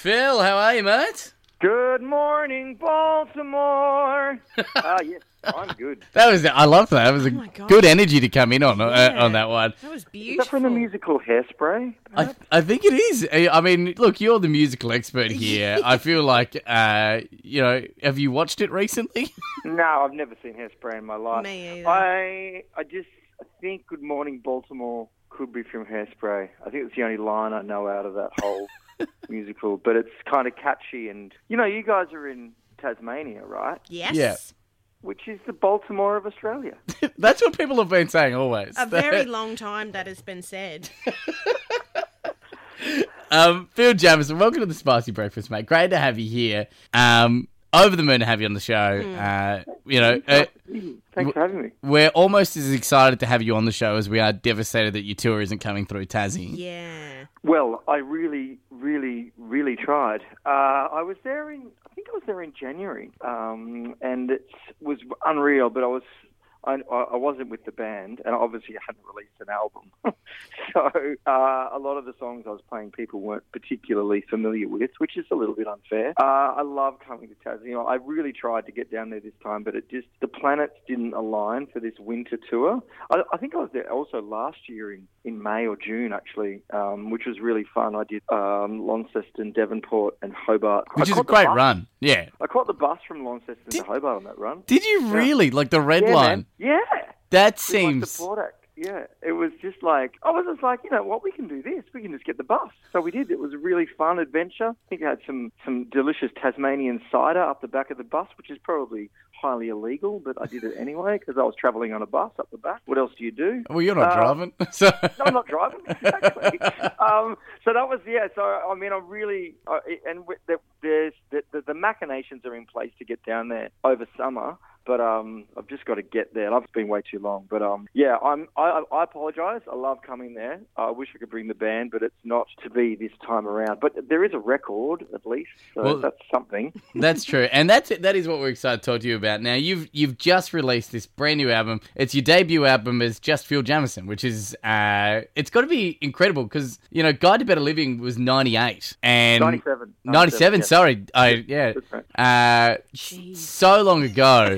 Phil, how are you, mate? Good morning, Baltimore. Yes, I'm good. I love that. That was my God. good energy to come in on Yeah. on that one. That was Is beautiful. that from the musical Hairspray? I think it is. I mean, look, you're the musical expert here. I feel like, have you watched it recently? No, I've never seen Hairspray in my life. Me either. I think Good Morning, Baltimore could be from Hairspray. I think it's the only line I know out of that whole musical, but it's kind of catchy. And, you guys are in Tasmania, right? Yes. Yeah. Which is the Baltimore of Australia. That's what people have been saying always. A very long time that has been said. Phil Jamieson, welcome to the Spicy Breakfast, mate. Great to have you here. Over the moon to have you on the show. Thanks for having me. We're almost as excited to have you on the show as we are devastated that your tour isn't coming through Tassie. Yeah. Well, I really, really, really tried. I was there in January, and it was unreal. But I wasn't with the band, and obviously I hadn't released an album. So a lot of the songs I was playing people weren't particularly familiar with, which is a little bit unfair. I love coming to Tassie. I really tried to get down there this time, but the planets didn't align for this winter tour. I think I was there also last year in May or June, actually, which was really fun. I did Launceston, Devonport, and Hobart. Which is a great run. Yeah. I caught the bus from Launceston to Hobart on that run. Did you really? Like the red Yeah, line? man. Yeah. That With, seems... the Portac. Yeah, it was just like, I was just like, you know what, we can do this. We can just get the bus. So we did. It was a really fun adventure. I think I had some delicious Tasmanian cider up the back of the bus, which is probably highly illegal, but I did it anyway because I was travelling on a bus up the back. What else do you do? Well, you're not driving. So... No, I'm not driving. Exactly. So that was, yeah. So, I mean, I really, the machinations are in place to get down there over summer. But I've just got to get there. It's been way too long. But yeah, I apologise. I love coming there. I wish I could bring the band, but it's not to be this time around. But there is a record, at least, so that's something. That's true, and that is what we're excited to talk to you about. Now, you've just released this brand new album. It's your debut album as just Phil Jamieson, which is it's got to be incredible because Guide to Better Living was 98 and 97. 97. Yeah. Sorry, Right. So long ago.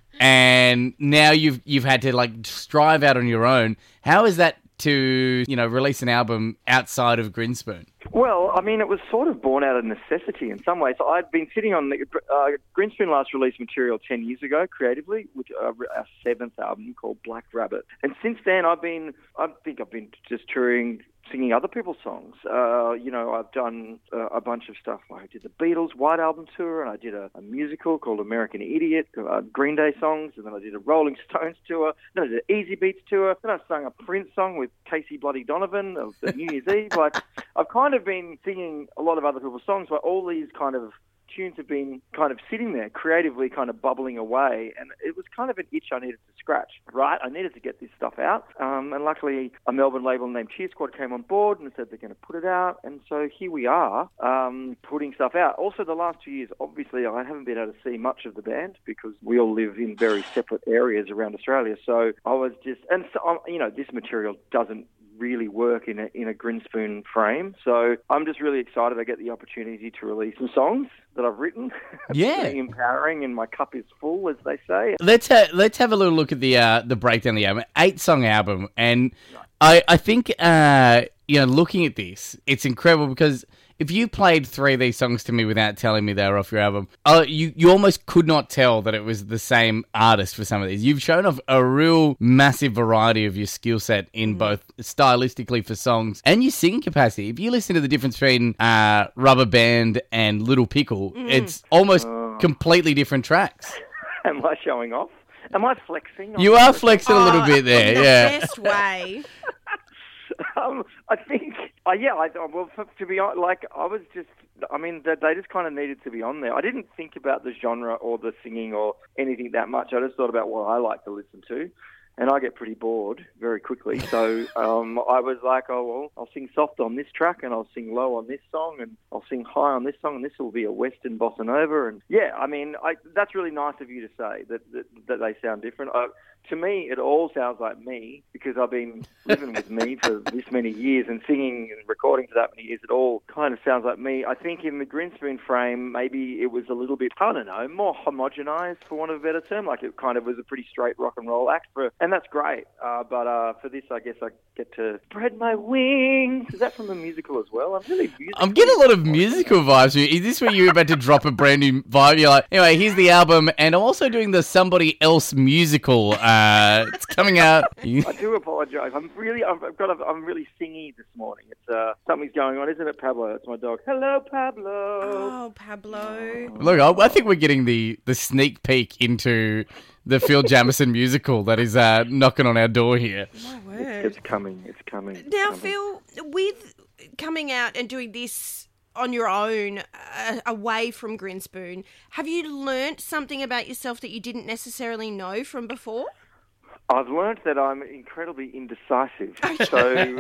And now you've had to strive out on your own. How is that to release an album outside of Grinspoon? Well, I mean, it was sort of born out of necessity in some ways. So I'd been sitting on Grinspoon last released material 10 years ago, creatively, which our 7th album called Black Rabbit. And since then, I think I've been just touring, singing other people's songs. I've done a bunch of stuff. I did the Beatles' White Album tour, and I did a musical called American Idiot, Green Day songs, and then I did a Rolling Stones tour, then I did an Easy Beats tour, then I sang a Prince song with Casey Bloody Donovan of the New Year's Eve. I've kind of been singing a lot of other people's songs, but all these kind of tunes have been kind of sitting there creatively kind of bubbling away, and it was kind of an itch I needed to scratch, right? I needed to get this stuff out, and luckily a Melbourne label named Cheer Squad came on board and said they're going to put it out, and so here we are putting stuff out. Also, the last 2 years, obviously I haven't been able to see much of the band because we all live in very separate areas around Australia, so I was just, and so, this material doesn't really work in a Grinspoon frame. So I'm just really excited I get the opportunity to release some songs that I've written. Yeah. It's empowering and my cup is full, as they say. Let's have a little look at the breakdown of the album. 8-song album, and I think looking at this, it's incredible because if you played 3 of these songs to me without telling me they were off your album, you almost could not tell that it was the same artist for some of these. You've shown off a real massive variety of your skill set in both stylistically for songs and your singing capacity. If you listen to the difference between Rubber Band and Little Pickle, it's almost completely different tracks. Am I showing off? Am I flexing? You are flexing a little bit there, in the yeah. best way. I think, to be honest, I was just, they just kind of needed to be on there. I didn't think about the genre or the singing or anything that much. I just thought about what I like to listen to. and I get pretty bored very quickly. So I was like, oh, well, I'll sing soft on this track, and I'll sing low on this song, and I'll sing high on this song, and this will be a Western bossa nova. And yeah, I mean, that's really nice of you to say that they sound different. To me, it all sounds like me, because I've been living with me for this many years and singing and recording for that many years. It all kind of sounds like me. I think in the Grinspoon frame, maybe it was a little bit, I don't know, more homogenized, for want of a better term. Like, it kind of was a pretty straight rock and roll act, and that's great. But for this, I guess I get to spread my wings. Is that from the musical as well? I'm getting a lot of musical vibes from you. Is this where you're about to drop a brand new vibe? You're like, anyway, here's the album, and I'm also doing the Somebody Else musical. It's coming out. I do apologise. I'm really singy this morning. It's something's going on, isn't it, Pablo? It's my dog. Hello, Pablo. Oh, Pablo. Look, I think we're getting the sneak peek into the Phil Jamieson musical that is knocking on our door here. My word. It's coming. Now, Phil, with coming out and doing this on your own, away from Grinspoon, have you learnt something about yourself that you didn't necessarily know from before? I've learnt that I'm incredibly indecisive. So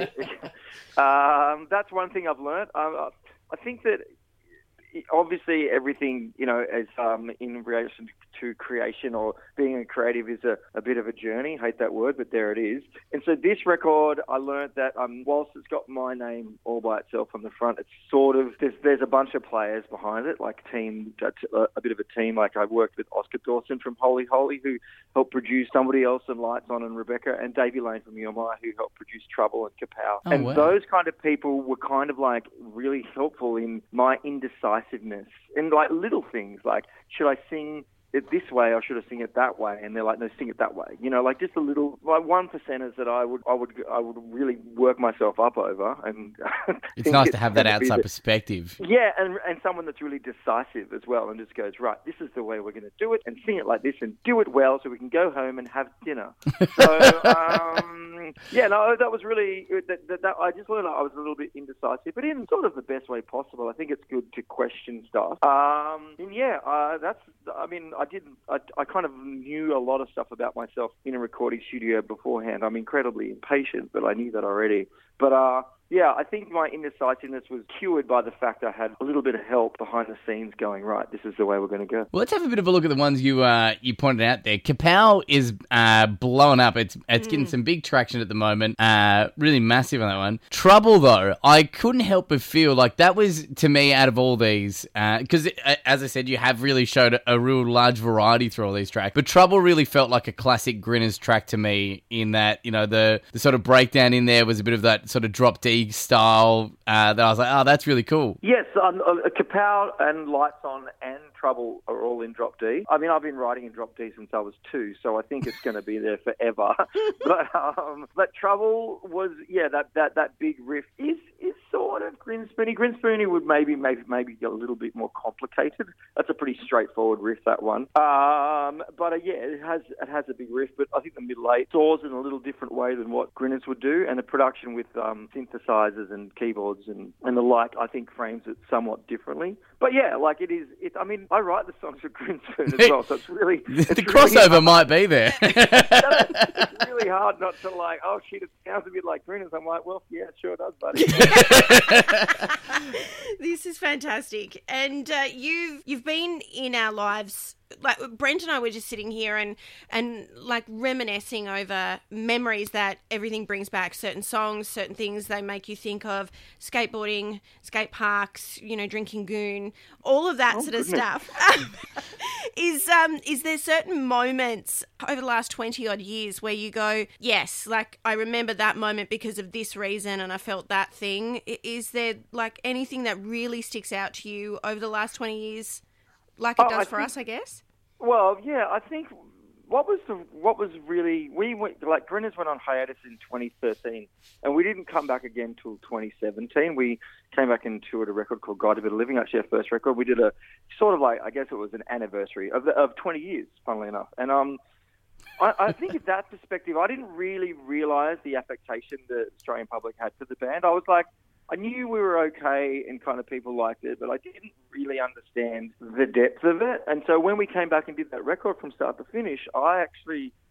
that's one thing I've learnt. I think that obviously everything, as in relation to creation or being a creative is a bit of a journey. Hate that word, but there it is. And so this record, I learned that whilst it's got my name all by itself on the front, it's sort of, there's a bunch of players behind it, like a bit of a team. Like I worked with Oscar Dawson from Holy Holy, who helped produce Somebody Else and Lights On and Rebecca, and Davey Lane from EMI, who helped produce Trouble and Kapow. Oh, and wow. Those kind of people were kind of like really helpful in my indecisiveness and like little things like, should I sing it this way or should I sing it that way? And they're like, no, sing it that way. Like just a little, like 1%ers that I would really work myself up over. And it's nice to have that outside perspective. Yeah, and someone that's really decisive as well, and just goes, right, this is the way we're going to do it, and sing it like this, and do it well, so we can go home and have dinner. So yeah, no, that was really that. I just learned I was a little bit indecisive, but in sort of the best way possible. I think it's good to question stuff. And yeah, that's. I mean, I kind of knew a lot of stuff about myself in a recording studio beforehand. I'm incredibly impatient, but I knew that already. But yeah, I think my indecisiveness was cured by the fact I had a little bit of help behind the scenes going, right, this is the way we're going to go. Well, let's have a bit of a look at the ones you pointed out there. Kapow is blowing up. It's getting some big traction at the moment. Really massive on that one. Trouble, though, I couldn't help but feel like that was, to me, out of all these, because, as I said, you have really showed a real large variety through all these tracks. But Trouble really felt like a classic Grinners track to me in that, the sort of breakdown in there was a bit of that sort of drop D style that I was like, oh, that's really cool. Yes, Kapow and Lights On and Trouble are all in drop D. I mean, I've been writing in drop D since I was 2, so I think it's going to be there forever. But Trouble was, yeah, that big riff is sort of Grinspoony. Grinspoony would maybe get a little bit more complicated. That's a pretty straightforward riff, that one. But yeah, it has a big riff. But I think the middle eight soars in a little different way than what Grinners would do, and the production with synthesizers and keyboards and the like, I think frames it somewhat differently. But yeah, like I mean, I write the songs for Grinspoon as well, so it's really the crossover might be there. It's really hard not to like, oh shit, it sounds a bit like Grinners. I'm like, well, yeah, it sure does, buddy. This is fantastic, and you've been in our lives. Like Brent and I were just sitting here and like reminiscing over memories that everything brings back. Certain songs, certain things they make you think of. Skateboarding, skate parks, drinking goon, all of that sort of stuff. Is there certain moments over the last 20 odd years where you go, yes, like I remember that moment because of this reason and I felt that thing? Is there like anything that really sticks out to you over the last 20 years? Like it does for us, I guess. Well, yeah, I think what was really, we went, like Grinners went on hiatus in 2013, and we didn't come back again till 2017. We came back and toured a record called Guide to Better Living, actually our first record. We did a sort of like, I guess it was an anniversary of 20 years, funnily enough. And I think in that perspective, I didn't really realise the affectation the Australian public had for the band. I was like, I knew we were okay and kind of people liked it, but I didn't really understand the depth of it. And so when we came back and did that record from start to finish, I actually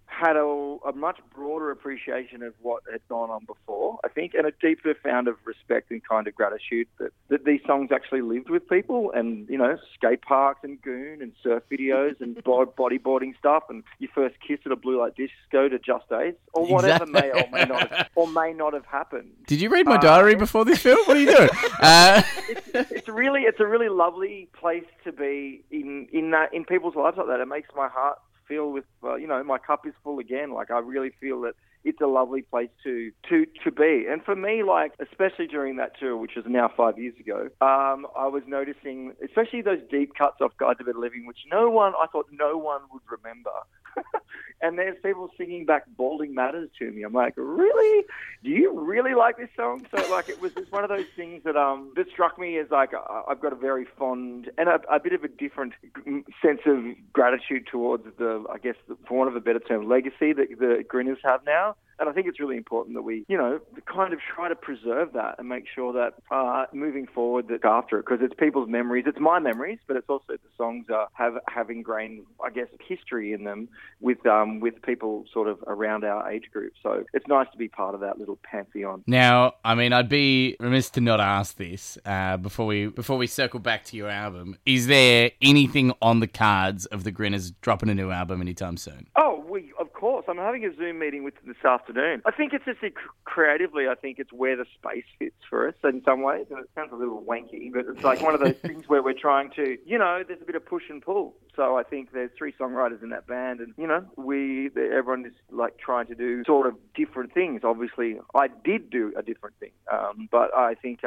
had a much broader appreciation of what had gone on before, I think, and a deeper found of respect and kind of gratitude that these songs actually lived with people, and, you know, skate parks and goon and surf videos and bodyboarding stuff and your first kiss at a blue light disco to Just Ace, or whatever may or may not have happened. Did you read my diary before this film? What are you doing? It's a really lovely place to be in people's lives like that. It makes my heart feel with, my cup is full again. Like, I really feel that it's a lovely place to be. And for me, like, especially during that tour, which is now 5 years ago, I was noticing, especially those deep cuts off Guide to Better Living, which I thought no one would remember. And there's people singing back Balding Matters to me. I'm like, really? Do you really like this song? So, like, it's one of those things that struck me as, like, I've got a very fond and a bit of a different sense of gratitude towards I guess, for want of a better term, legacy that the Grinners have now. And I think it's really important that we, kind of try to preserve that and make sure that moving forward, that after it, because it's people's memories, it's my memories, but it's also the songs have ingrained, I guess, history in them with people sort of around our age group. So it's nice to be part of that little pantheon. Now, I mean, I'd be remiss to not ask this before we circle back to your album. Is there anything on the cards of the Grinners dropping a new album anytime soon? Oh, of course. I'm having a Zoom meeting with them this afternoon. I think it's just creatively, I think it's where the space fits for us in some ways. And it sounds a little wanky, but it's like one of those things where we're trying to, there's a bit of push and pull. So I think there's 3 songwriters in that band, and, everyone is like trying to do sort of different things. Obviously, I did do a different thing. But I think,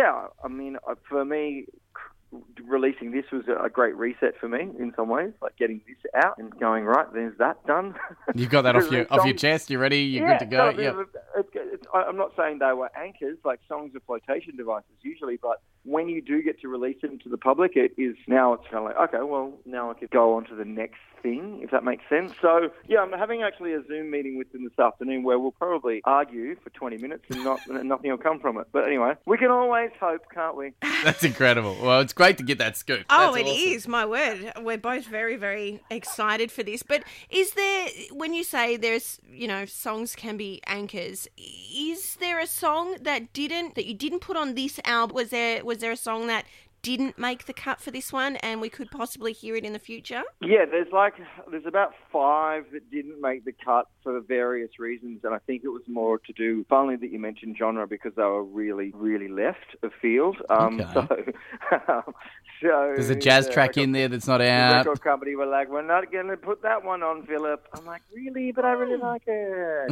for me, releasing this was a great reset for me in some ways, like getting this out and going, right, there's that done. You've got that off your chest, you're ready, you're good to go. I'm not saying they were anchors, like songs are flotation devices usually, but when you do get to release it into the public, it's kind of like, okay, well, now I could go on to the next thing, if that makes sense. So, yeah, I'm having actually a Zoom meeting with them this afternoon where we'll probably argue for 20 minutes and nothing will come from it. But anyway, we can always hope, can't we? That's incredible. Well, it's great to get that scoop. Oh, That's it awesome. is, my word. We're both very, very excited for this. But is there, when you say there's, songs can be anchors, is there a song that you didn't put on this album? Was there a song that didn't make the cut for this one and we could possibly hear it in the future? Yeah, there's about 5 that didn't make the cut for various reasons, and I think it was more to do, finally that you mentioned genre, because they were really, really left of field. Okay. So there's a jazz track in there that's not out. The record company were like, we're not going to put that one on, Philip. I'm like, really? But I really like it.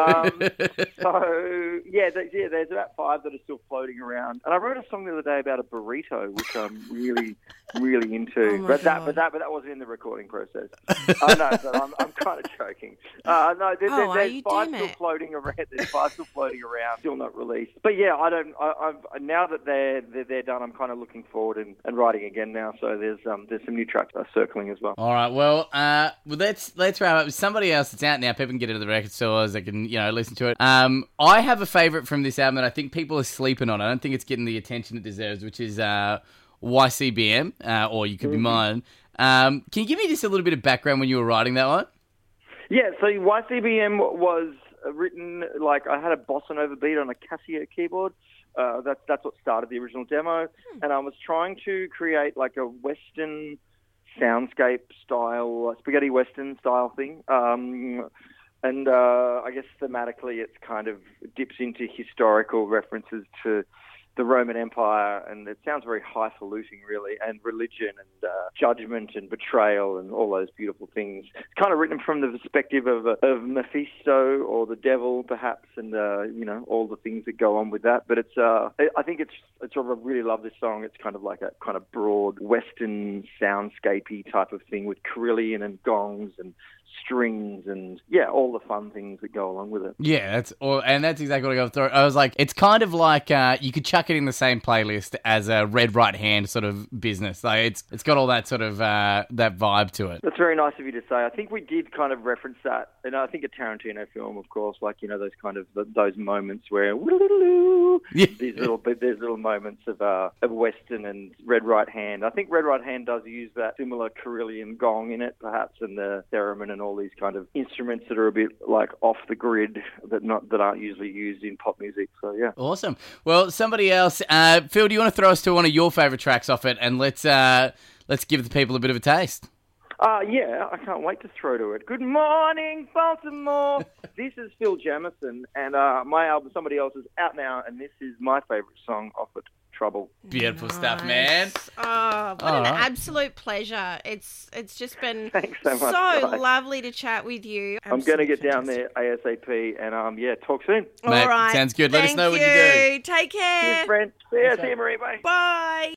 There's about 5 that are still floating around. And I wrote a song the other day about a burrito, which I'm really, really into. But that wasn't in the recording process. I'm kind of joking. There's 5 still floating around. There's 5 still floating around, still not released. But yeah, now that they're done, I'm kind of looking forward and writing again now. So there's some new tracks circling as well. All right. Well, let's wrap up with somebody else that's out now. People can get into the record stores. They can listen to it. I have a favourite from this album that I think people are sleeping on. I don't think it's getting the attention it deserves, which is YCBM, or You Could Be Mine. Can you give me just a little bit of background when you were writing that one? Yeah, so YCBM was written, like, I had a bossa nova beat on a Casio keyboard. That's what started the original demo. And I was trying to create like a Western soundscape style, spaghetti Western style thing. And I guess thematically it's kind of dips into historical references to the Roman Empire, and it sounds very highfalutin, really, and religion and judgment and betrayal and all those beautiful things. It's kind of written from the perspective of Mephisto or the devil, perhaps, and all the things that go on with that. But I think it's I really love this song. It's kind of like a kind of broad Western soundscapey type of thing with carillon and gongs and strings and all the fun things that go along with it. Yeah, that's exactly what I got through. I was like, it's kind of like you could chuck chuck it in the same playlist as a Red Right Hand sort of business. Like it's got all that sort of that vibe to it. That's very nice of you to say. I think we did kind of reference that, and I think a Tarantino film, of course, like those kind of those moments where these little moments of Western and Red Right Hand. I think Red Right Hand does use that similar Carillion gong in it, perhaps, and the theremin and all these kind of instruments that are a bit like off the grid that aren't usually used in pop music. So yeah, awesome. Well, somebody else, Phil, do you want to throw us to one of your favourite tracks off it, and let's give the people a bit of a taste. Yeah, I can't wait to throw to it. Good morning, Baltimore. This is Phil Jamieson, and my album, Somebody Else, is out now, and this is my favourite song off it, Trouble. Beautiful stuff, man. Oh, what an absolute pleasure. It's just been Thanks so much, lovely to chat with you. I'm going to get down there ASAP, and talk soon. Mate, all right. sounds good. Let us know what you do. Take care. Cheers, Brent. See you, Marie. Bye. Bye.